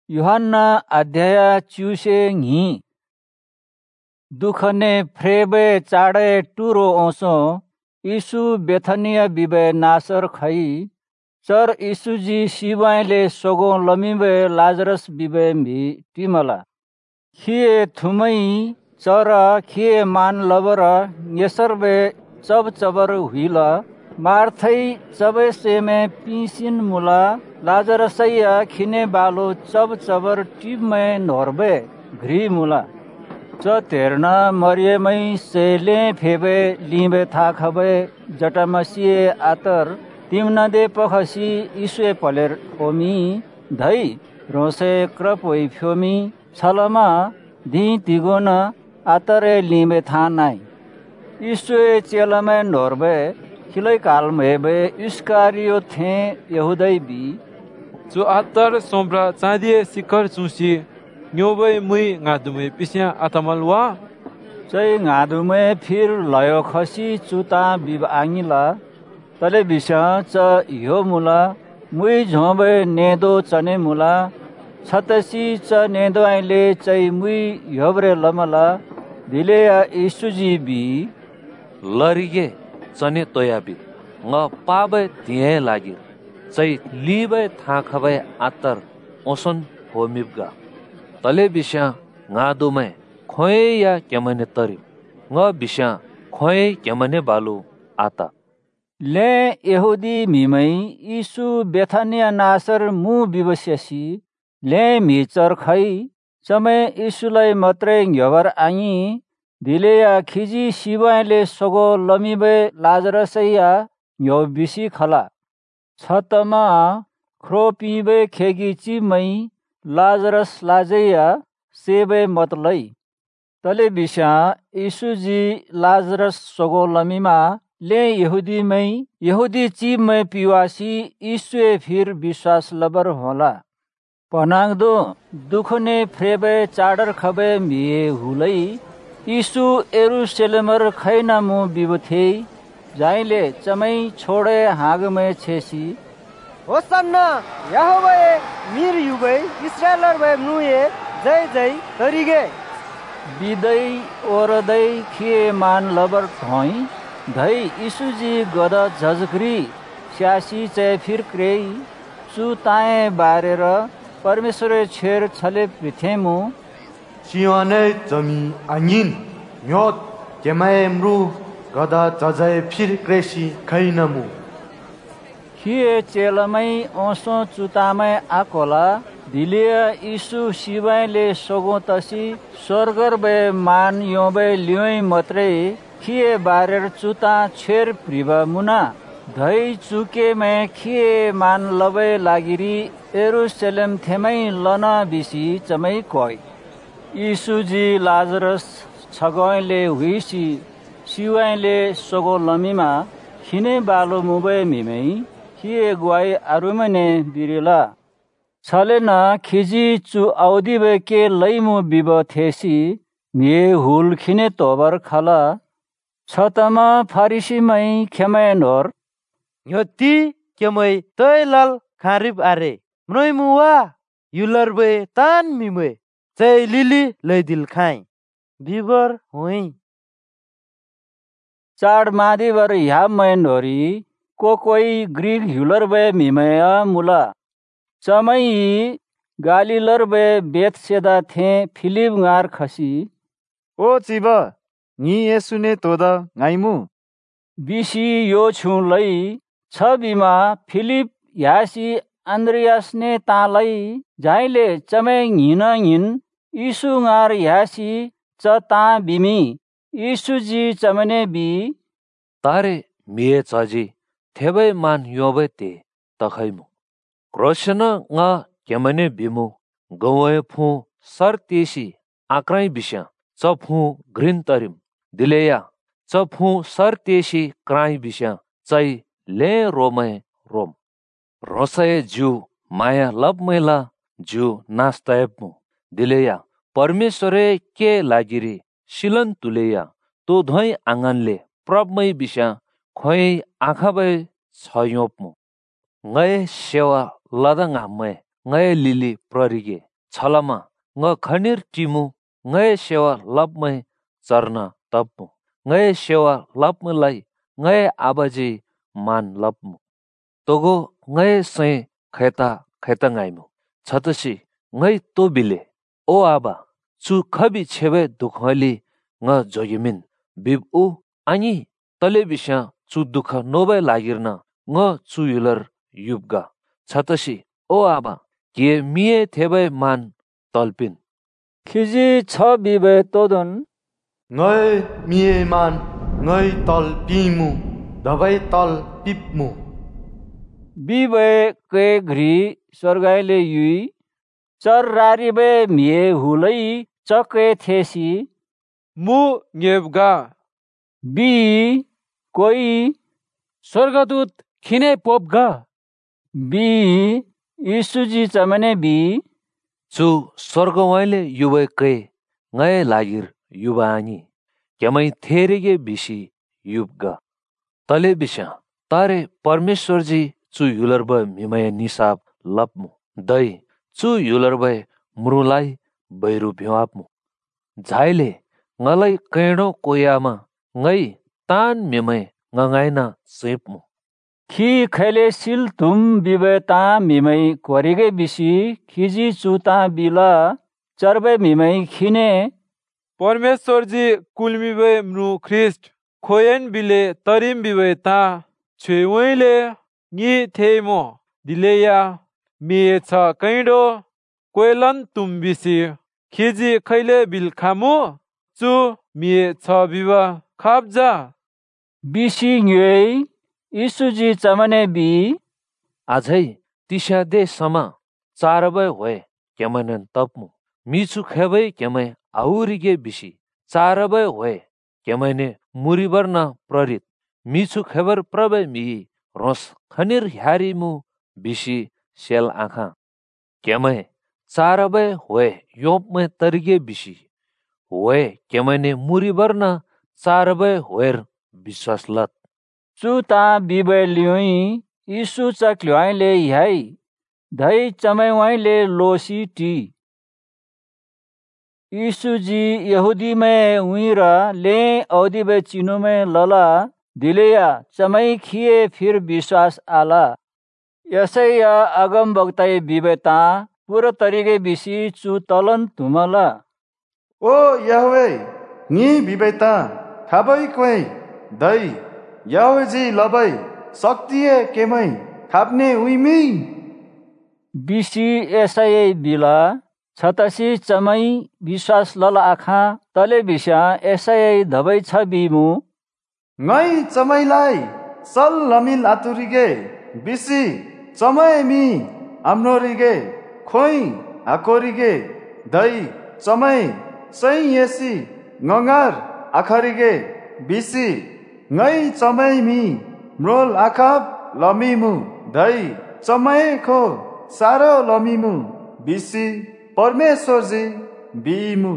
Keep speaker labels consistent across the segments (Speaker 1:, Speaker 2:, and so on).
Speaker 1: यूहन्ना अध्याय च्यूसे घी दुखने फ्रेबे चाडे टुरो ओसो यीशु बेथनिया बिबे नासर खई चर यीशु जी सिवाइले सोगो लमिबे लाजरस बिबे भी टिमला खिए थुमई चर खिए मान लबर येसरबे चब चबर हुइला मार्थै चबे सेमे पिसिन मुला लाजरसैया खिने बालो चब चबर टिप में नोरबे घ्री मुला च तेरना मरियमै सेले फेबे लिबे था खबे जटमसिए आतर तिमना दे पखसी इसुए पलेर ओमी धै रोसे क्रपोइ फ्योमी छलमा दी तिगोना आतरे लिबे था नाइ इसुए चेलमे नोरबे खिलै काल मेबे इस्कारियो थे यहुदै बी
Speaker 2: जो आतर सोम्ब्रा चाँदिए शिखर चुसी न्योबै मुई ngadume पिस्या आतमलवा
Speaker 1: चै ngadume फिर लयो खसी चुता बिब आङिला तले बिसा च यो मुला मुई झोबे नेदो चने मुला छतसी च नेदो आइले चै मुई योब्रे लमला दिलेया यीशुजी बी
Speaker 3: लरिगे चने तोयाबि न पाबे तिए लागि चै लिबे था खबे आतर ओसन होमिबगा तले बिस्या ngadume खोए या केमने तरि न बिस्या खोए केमने बालु आता
Speaker 1: ले यहुदी मिमै यीशु बेथनिया नासर मु बिबस्यसी ले मिचर खै चमे यीशुलाई मत्रै घ्यवर आङी दिलेया खिजी सिवाइले सोगो लमिबे लाजरसैया यो बिसी खला छतमा ख्रो पिबे खेगी चिमै लाजरस लाजैया सेबे मतलै तले बिस्या यीशुजी लाजरस सोगो लमिमा ले यहुदी चिमै पिवासी यीशुए फिर विश्वास लबर होला पनाङदो दुखने फ्रेबे चाडर खबे मिए हुलै यीशु यरूशलेमर खैनामु बिबथे जाइले चमै छोडे हागमे छेसी
Speaker 4: होसन्ना यहोवे मिर युबै इस्राएलर भए नुए जय जय तरिगे
Speaker 1: बिदै ओरदै खिए मान लबर थोइ धै यीशुजी गद झजग्री स्यासी चे फिर क्रेई चु ताए बारेर परमेश्वरे छेर छले पिथेमु
Speaker 5: सिवाने जमी आङिन म्योत केमाएमरु गदा जजय फिर क्रेसी खैनमु
Speaker 1: खिए चेलमै ओसो चुतामै आकोला दिलिया यीशु सिवाइले सोगो तसी स्वर्गर बे मान योबे लियोइ मत्रै खिए बारेर चुता छेर प्रिबा मुना धै चुके में खिए मान लबे लागिरी यरूशलेम थेमै लना बिसी चमै कोइ यीशुजी लाजरस छगैले हुइसी सिवाइले सोगो लमिमा खिने बालो मुबे मिमै खिए गुवाई आरुमने बिरेला छलेना खिजी चु औदिबे के लैमु बिब थेसी मिए हुल खिने तोबर खाला छतमा फारिसीमै खेमै नोर
Speaker 4: योती केमै तैलाल खारिब आरे म्रोइ मुवा युलरबे तान मिमै चै लिली लैदिल खाइ बिबर होइ
Speaker 1: चाड मादिबर यामै नोरी कोई ग्रीक हुलरबे मिमया मुला चमै गालिलरबे बेतसेदा थे फिलिप ngaर खसी
Speaker 6: ओ चिब नि येसुने तोदा ngaइमु
Speaker 1: बिसी यो छु लै छ बिमा फिलिप यासी आन्द्रियास ने तालै जाइले चमै घिन यीशु ngaर यासी च ता बिमी यीशु जी चमने बी
Speaker 3: तारे मिए चजी थेबै मान योबे ते तखैमु क्रोशन nga केमने बिमु गवय फु सर तेसी आक्राई बिस्या चफु ग्रिन तरिम दिलेया चफु सर तेसी क्राई बिस्या चै ले रोमय रोम रोसय जु माया लब मैला जु नास्तयपमु दिलेया परमेश्वरे के लागिरी शिलन तुलेया तो धोइ आंगनले प्रबमै बिस्या खोइ आँखाबै छयोपमु ngै सेवा लदंगा मै ngै लिली प्ररिगे छलमा खनिर टिमु ngay sewa lapmai charna tapmu ngay sewa lapmai ngay abaji man lapmu togo ngay sai kheta ngaimu chatashi ngay tobile o aba chu khabi chebe dukhali nga jogimin bibu ani telebisha chu dukha nobai lagirna nga chu yular yubga chatashi o aba ke mie thebai man talpin
Speaker 1: खिजी छ बिबे तोदन
Speaker 5: Ngơi mie man, ngơi tol pimu, davai tol pipmu.
Speaker 1: बिबे के घ्री स्वर्गाइले Yui चर रारिबे मिए हुलै चके थेसी
Speaker 2: मु ngebga
Speaker 1: बी कोई
Speaker 2: स्वर्गदूत खिने पोपगा
Speaker 1: बी यीशुजी चमने बी
Speaker 3: chu sorgawale yubai kai ngai lagir yubani kyamai therege bishi yubga tale bisha tare परमेश्वर जी chu yularba mimaya nisab lapmu dai chu yularba murulai bairu bhyapmu zaile ngalai kaino koyama ngai tan mimai ngangaina sepmu
Speaker 1: खी खैले सिल तुम बिबे ता मिमै कोरिगे BC खिजी चुता बिला चरबे मिमै खिने
Speaker 2: परमेश्वर जी कुलमिबे मृ ख्रिस्ट खोयन बिले तरिम बिबे ता छेवैले नि थेमो दिलेया मिए छ कैडो कोइलन तुम बिसी खिजी खैले बिल खामु चु मिए छ बिबा खाबजा
Speaker 1: बिसी न्यै यीशुजी चमने बी
Speaker 3: आजै तिसा दे समा चारबै होए केमनन तपमु मिछु खेबै केमै आउरिगे बिसी चारबै होए केमैने मुरिबर्न प्रेरित मिछु खेबर प्रबै मि रोस खनिर ह्यारिमु बिसी सेल आँखा केमै चारबै होए योपमै तरिगे बिसी होए केमैने मुरिबर्न चारबै होएर विश्वास लत
Speaker 1: चुता बिबे लिउई यीशु चक्ल्योइले ह्याई धै चमैवाइले लोसी टी यीशुजी यहूदी में उइरा ले औदी बे चिनु में लला दिलेया चमै खिए फिर विश्वास आला यसैया अगम बक्ताई बिबेता पूरा तरीके बिसी चु तलन तुमला
Speaker 6: ओ याहवे नि बिबेता खाबै क्वे दै याहवे जी लबै शक्तिए केमै खाप्ने उइमी
Speaker 1: बिसी यसै बिला छतसी चमै विश्वास लला आखा तले बिसा यसै धबै छ बिमु
Speaker 6: ngै चमैलाई सल लमिल आतुरिगे बिसी चमै मी आम्नोरिगे खोइ आकोरिगे दै चमै सै येसी ngंगार आखरिगे बिसी ngै चमै मी म्रोल आखाप लमिमु दै चमै खो सारो लमिमु बिसी परमेश्वर जी बिमु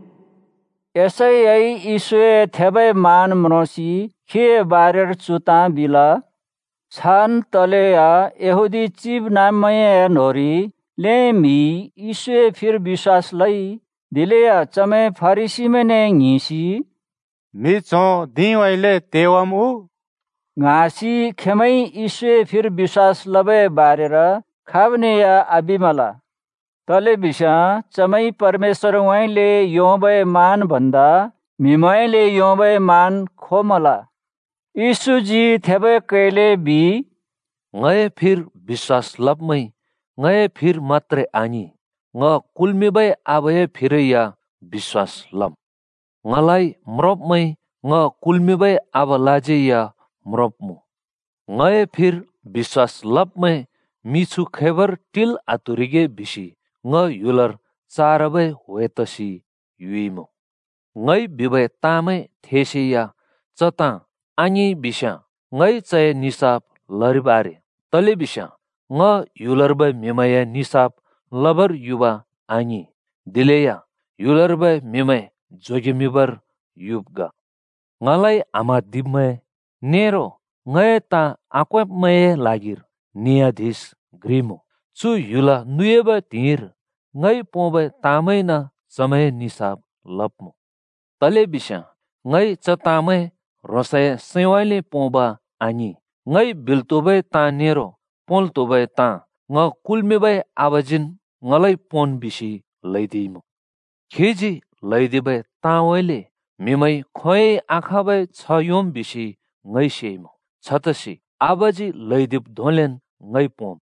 Speaker 1: यसै ईश्वे थेबै मान मनोसी खे बारेर चुता बिला छान तलेया यहुदी चिब नामय नोरी ले मी ईश्वे फिर विश्वास लई दिलेया चमे फरिसी में ने घिसी
Speaker 7: मी चो दिवाइले तेवमु
Speaker 1: घासी खेमै ईश्वे फिर विश्वास लबे बारेर खावनेया अबिमला तले बिसा चमै परमेश्वर वैले योबे मान भन्दा मिमैले योबे मान खोमला यीशुजी थेबे कैले बी
Speaker 3: ngay फिर विश्वास लपमै ngay फिर मात्रै आनी ng कुलमिबै आबय फिरया विश्वास लम ngलाई म्रपमै ng कुलमिबै आबलाजेया म्रपमु ngay फिर विश्वास लपमै मिछु खेबर टिल आतुरिगे बिसी ng युलर चारबै होएतसी युइमु ngay बिबै तामै थेसेया चता आनी बिसा ngay चय निसाब लरिबारे तले बिसा ng युलरबै मिमय निसाब लबर युवा आनी दिलेया युलरबै मिमय जोगिमिबर युबगा ngलाई आमा दिबमय नेरो ngay ता आक्वेपमय लागिर नियाधिस ग्रिमु चु युला नुएबा तीर ngai pombe tamai na samai nisab lapmu. Tale bisha ngai cha tamai rosai sewale pomba ani. Ngai biltobe ta nero poltobe ta nga kulmebe abajin ngalai pon bisi laidimu. Khiji laidibe tawaile mimai खोइ आखाबै छ योम BC ngai सेइमु. छतसी आबाजी लैदिप धोलेन ngai pom.